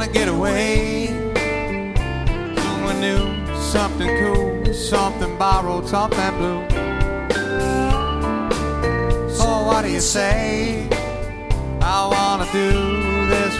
wanna get away. Someone new, something cool, something borrowed, something blue. So what do you say? I wanna do this